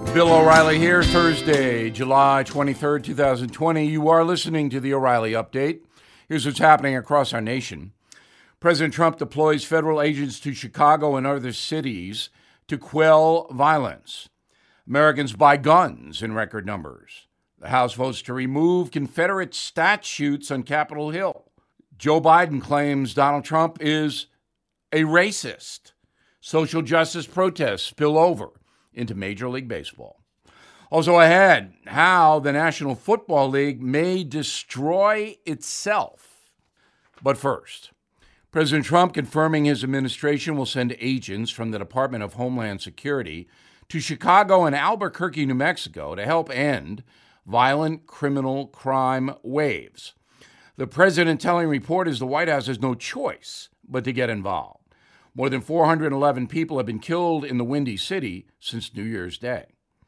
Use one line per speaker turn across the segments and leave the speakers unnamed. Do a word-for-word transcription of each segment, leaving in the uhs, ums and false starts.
Bill O'Reilly here, Thursday, July twenty-third, twenty twenty. You are listening to the O'Reilly Update. Here's what's happening across our nation. President Trump deploys federal agents to Chicago and other cities to quell violence. Americans buy guns in record numbers. The House votes to remove Confederate statues on Capitol Hill. Joe Biden claims Donald Trump is a racist. Social justice protests spill over into Major League Baseball. Also ahead, how the National Football League may destroy itself. But first, President Trump confirming his administration will send agents from the Department of Homeland Security to Chicago and Albuquerque, New Mexico, to help end violent criminal crime waves. The president telling reporters the White House has no choice but to get involved. More than four hundred eleven people have been killed in the Windy City since New Year's Day.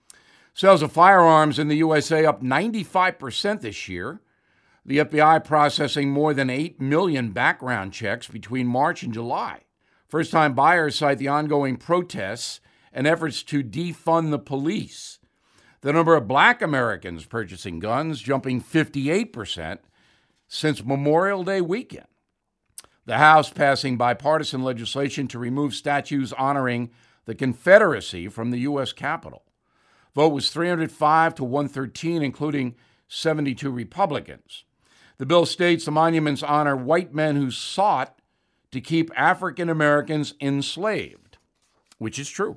Sales of firearms in the U S A up ninety-five percent this year. The F B I processing more than eight million background checks between March and July. First-time buyers cite the ongoing protests and efforts to defund the police. The number of black Americans purchasing guns jumping fifty-eight percent since Memorial Day weekend. The House passing bipartisan legislation to remove statues honoring the Confederacy from the U S Capitol. Vote was three hundred five to one thirteen, including seventy-two Republicans. The bill states the monuments honor white men who sought to keep African Americans enslaved, which is true.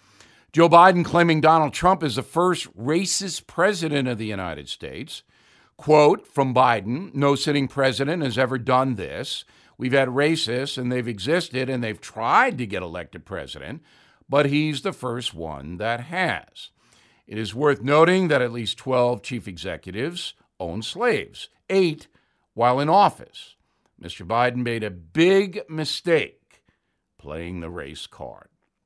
Joe Biden claiming Donald Trump is the first racist president of the United States. Quote from Biden, "No sitting president has ever done this. We've had racists, and they've existed, and they've tried to get elected president, but he's the first one that has." It is worth noting that at least twelve chief executives own slaves, eight while in office. Mister Biden made a big mistake playing the race card.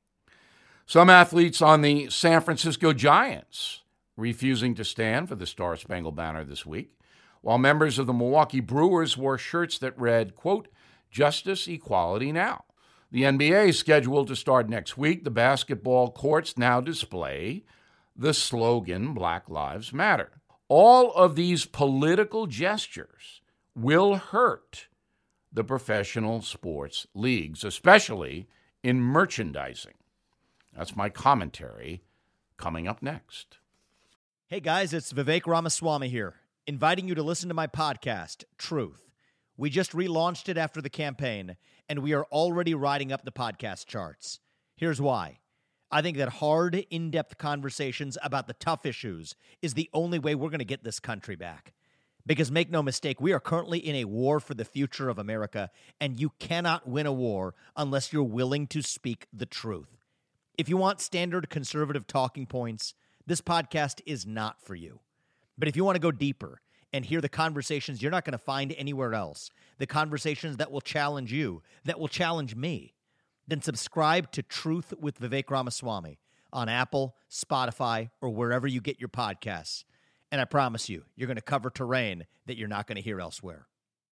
Some athletes on the San Francisco Giants refusing to stand for the Star-Spangled Banner this week, while members of the Milwaukee Brewers wore shirts that read, quote, "Justice, Equality Now." The N B A is scheduled to start next week. The basketball courts now display the slogan, Black Lives Matter. All of these political gestures will hurt the professional sports leagues, especially in merchandising. That's my commentary coming up next.
Hey guys, it's Vivek Ramaswamy here, inviting you to listen to my podcast, Truth. We just relaunched it after the campaign, and we are already riding up the podcast charts. Here's why. I think that hard, in-depth conversations about the tough issues is the only way we're going to get this country back. Because make no mistake, we are currently in a war for the future of America, and you cannot win a war unless you're willing to speak the truth. If you want standard conservative talking points, this podcast is not for you. But if you want to go deeper and hear the conversations you're not going to find anywhere else, the conversations that will challenge you, that will challenge me, then subscribe to Truth with Vivek Ramaswamy on Apple, Spotify, or wherever you get your podcasts. And I promise you, you're going to cover terrain that you're not going to hear elsewhere.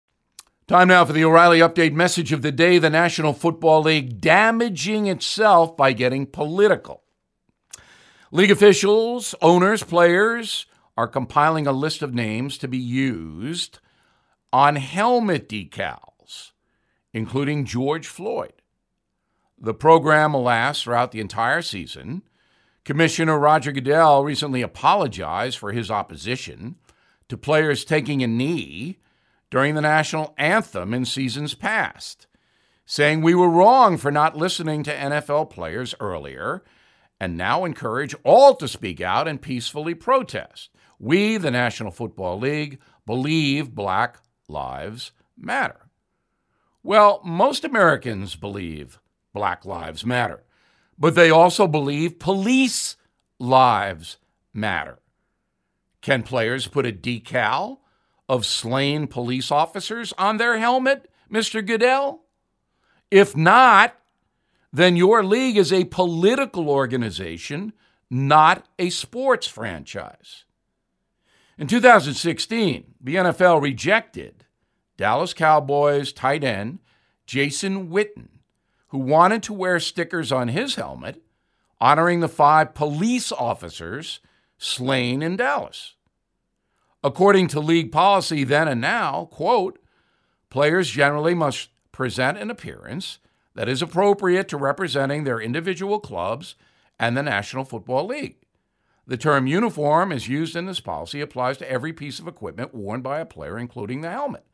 Time now for the O'Reilly Update message of the day. The National Football League damaging itself by getting political. League officials, owners, players are compiling a list of names to be used on helmet decals, including George Floyd. The program will last throughout the entire season. Commissioner Roger Goodell recently apologized for his opposition to players taking a knee during the national anthem in seasons past, saying we were wrong for not listening to N F L players earlier and now encourage all to speak out and peacefully protest. We, the National Football League, believe Black Lives Matter. Well, most Americans believe Black Lives Matter, but they also believe police lives matter. Can players put a decal of slain police officers on their helmet, Mister Goodell? If not, then your league is a political organization, not a sports franchise. In two thousand sixteen, the N F L rejected Dallas Cowboys tight end Jason Witten, who wanted to wear stickers on his helmet honoring the five police officers slain in Dallas. According to league policy then and now, quote, players generally must present an appearance that is appropriate to representing their individual clubs and the National Football League. The term uniform as used in this policy applies to every piece of equipment worn by a player, including the helmet.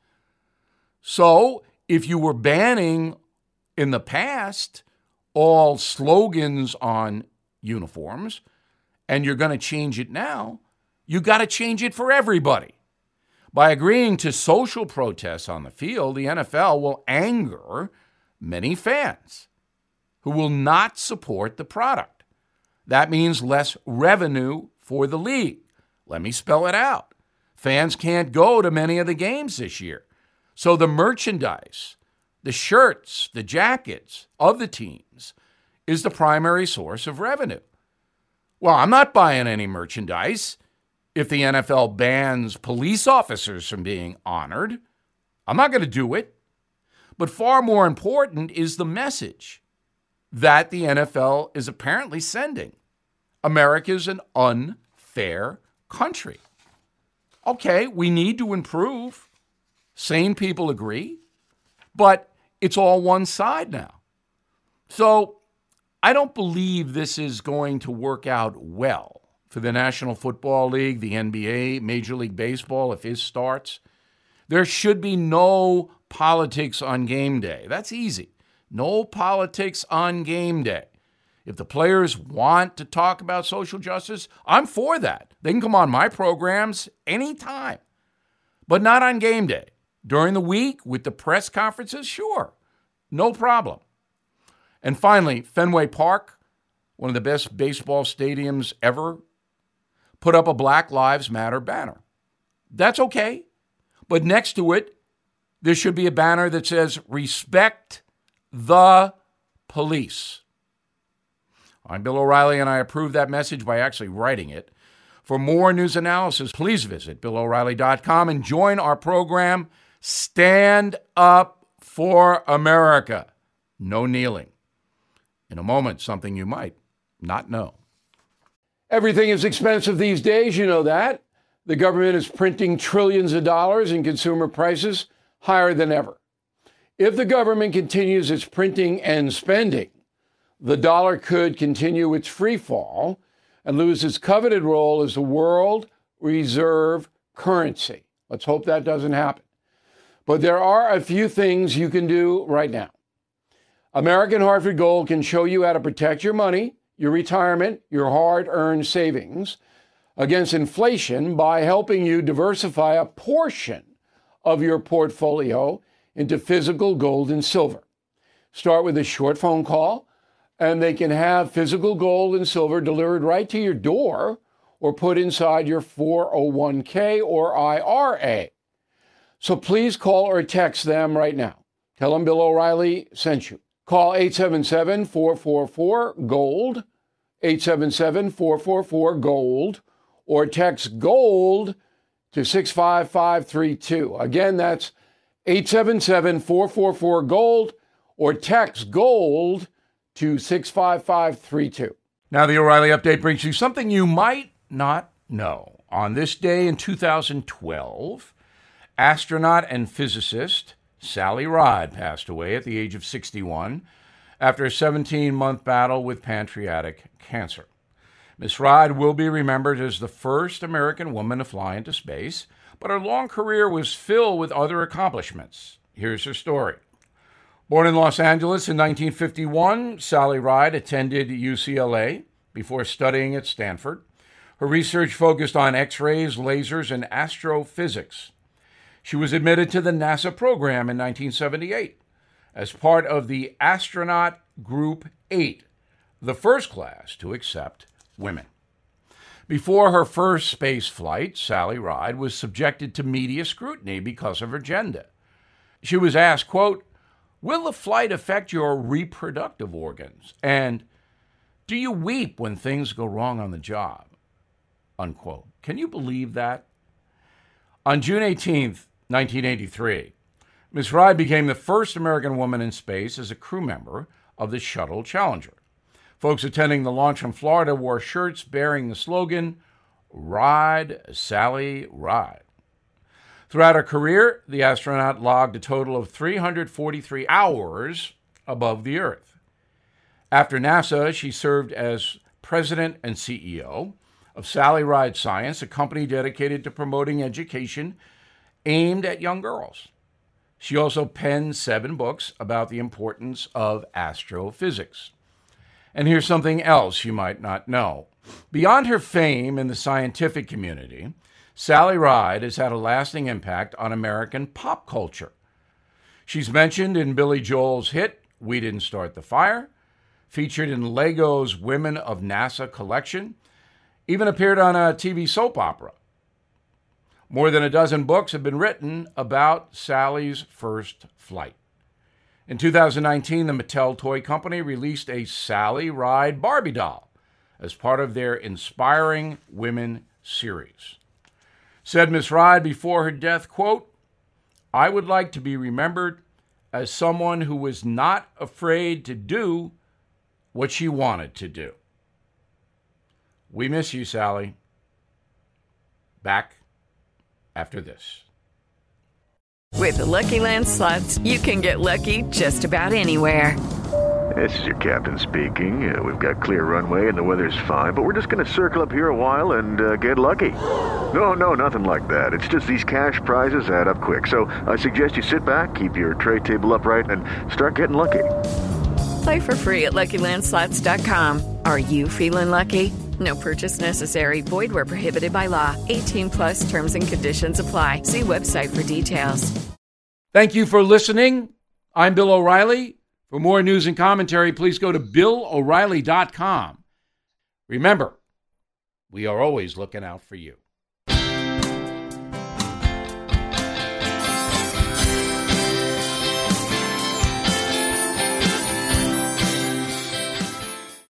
So, if you were banning in the past all slogans on uniforms, and you're going to change it now, you got to change it for everybody. By agreeing to social protests on the field, the N F L will anger many fans who will not support the product. That means less revenue for the league. Let me spell it out. Fans can't go to many of the games this year. So the merchandise, the shirts, the jackets of the teams is the primary source of revenue. Well, I'm not buying any merchandise if the N F L bans police officers from being honored. I'm not going to do it. But far more important is the message that the N F L is apparently sending. America's an unfair country. Okay, we need to improve. Sane people agree. But it's all one side now. So I don't believe this is going to work out well for the National Football League, the N B A, Major League Baseball, if his starts. There should be no politics on game day. That's easy. No politics on game day. If the players want to talk about social justice, I'm for that. They can come on my programs anytime, but not on game day. During the week with the press conferences, sure, no problem. And finally, Fenway Park, one of the best baseball stadiums ever, put up a Black Lives Matter banner. That's okay. But next to it, there should be a banner that says, respect the police. I'm Bill O'Reilly, and I approve that message by actually writing it. For more news analysis, please visit bill o'reilly dot com and join our program, Stand Up for America. No kneeling. In a moment, something you might not know. Everything is expensive these days, you know that. The government is printing trillions of dollars and consumer prices higher than ever. If the government continues its printing and spending, the dollar could continue its free fall and lose its coveted role as the world reserve currency. Let's hope that doesn't happen. But there are a few things you can do right now. American Hartford Gold can show you how to protect your money, your retirement, your hard-earned savings against inflation by helping you diversify a portion of your portfolio into physical gold and silver. Start with a short phone call, and they can have physical gold and silver delivered right to your door or put inside your four oh one k or I R A. So please call or text them right now. Tell them Bill O'Reilly sent you. Call eight seven seven, four four four, GOLD, eight seven seven, four four four, GOLD, or text GOLD to six five five three two. Again, that's eight seven seven, four four four, GOLD, or text GOLD to six five five three two. Now the O'Reilly Update brings you something you might not know. On this day in two thousand twelve, astronaut and physicist Sally Ride passed away at the age of sixty-one after a seventeen-month battle with pancreatic cancer. Miss Ride will be remembered as the first American woman to fly into space, but her long career was filled with other accomplishments. Here's her story. Born in Los Angeles in nineteen fifty-one, Sally Ride attended U C L A before studying at Stanford. Her research focused on X-rays, lasers, and astrophysics. She was admitted to the NASA program in nineteen seventy-eight as part of the Astronaut Group eight, the first class to accept women. Before her first space flight, Sally Ride was subjected to media scrutiny because of her gender. She was asked, quote, "Will the flight affect your reproductive organs? And do you weep when things go wrong on the job?" Unquote. Can you believe that? On June eighteenth, nineteen eighty-three, Miss Ride became the first American woman in space as a crew member of the Shuttle Challenger. Folks attending the launch in Florida wore shirts bearing the slogan, "Ride, Sally, Ride." Throughout her career, the astronaut logged a total of three hundred forty-three hours above the Earth. After NASA, she served as president and C E O of Sally Ride Science, a company dedicated to promoting education aimed at young girls. She also penned seven books about the importance of astrophysics. And here's something else you might not know. Beyond her fame in the scientific community, Sally Ride has had a lasting impact on American pop culture. She's mentioned in Billy Joel's hit, "We Didn't Start the Fire," featured in Lego's Women of NASA collection, even appeared on a T V soap opera. More than a dozen books have been written about Sally's first flight. In two thousand nineteen, the Mattel Toy Company released a Sally Ride Barbie doll as part of their Inspiring Women series. Said Miss Ride before her death, quote, "I would like to be remembered as someone who was not afraid to do what she wanted to do." We miss you, Sally. Back after this.
With the Lucky Land Slots, you can get lucky just about anywhere.
This is your captain speaking. Uh, we've got clear runway and the weather's fine, but we're just going to circle up here a while and uh, get lucky. No, no, nothing like that. It's just these cash prizes add up quick. So I suggest you sit back, keep your tray table upright, and start getting lucky.
Play for free at Lucky Land Slots dot com. Are you feeling lucky? No purchase necessary. Void where prohibited by law. eighteen plus terms and conditions apply. See website for details.
Thank you for listening. I'm Bill O'Reilly. For more news and commentary, please go to Bill O'Reilly dot com. Remember, we are always looking out for you.